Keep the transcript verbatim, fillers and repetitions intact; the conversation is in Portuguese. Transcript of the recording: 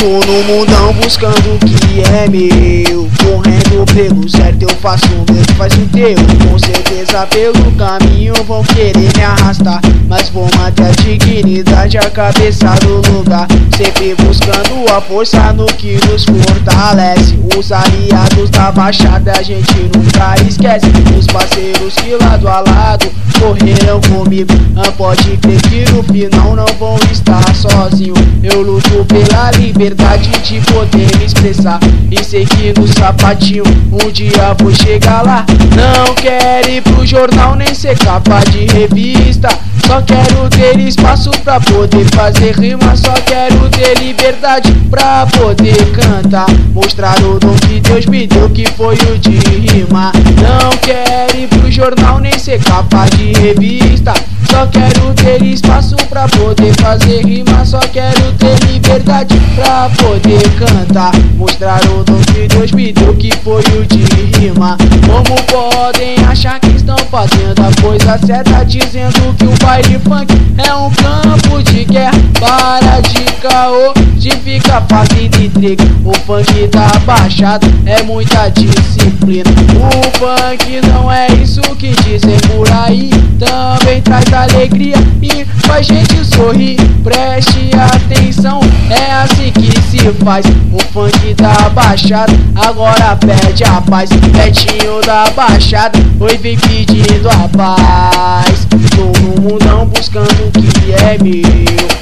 Tô no mundão buscando o que é meu, correndo pelo certo, eu faço o meu, tu faz o teu. Com certeza pelo caminho vão querer me arrastar, mas vou manter a dignidade, a cabeça no lugar, sempre buscando a força no que nos fortalece. Os aliados da Baixada a gente nunca esquece, os parceiros que lado a lado correram comigo. Não pode crer que no final não vão estar sozinho. Eu luto pela liberdade de poder me expressar, e sei que no sapatinho um dia vou chegar lá. Não quero ir pro jornal nem ser capa de revista, só quero ter espaço pra poder fazer rima, só quero ter liberdade pra poder cantar, mostrar o dom que Deus me deu, que foi o de rimar. Não quero ir pro jornal nem ser capa de revista, só quero ter espaço pra poder fazer rima, só quero ter liberdade pra poder cantar, mostrar o dom que Deus me deu, que foi o de rimar. Como podem achar que estão fazendo a coisa certa, dizendo que o baile funk é um campo de guerra? Para de caô, de ficar fazendo intriga. O funk da Baixada é muita disciplina. O funk não é isso que dizem por aí, também traz alegria e faz gente sorrir. Preste atenção, é assim que se faz. O funk da Baixada agora pede a paz. Betinho da Baixada, oi, vem pedindo a paz. Tô no mundão buscando o que é meu,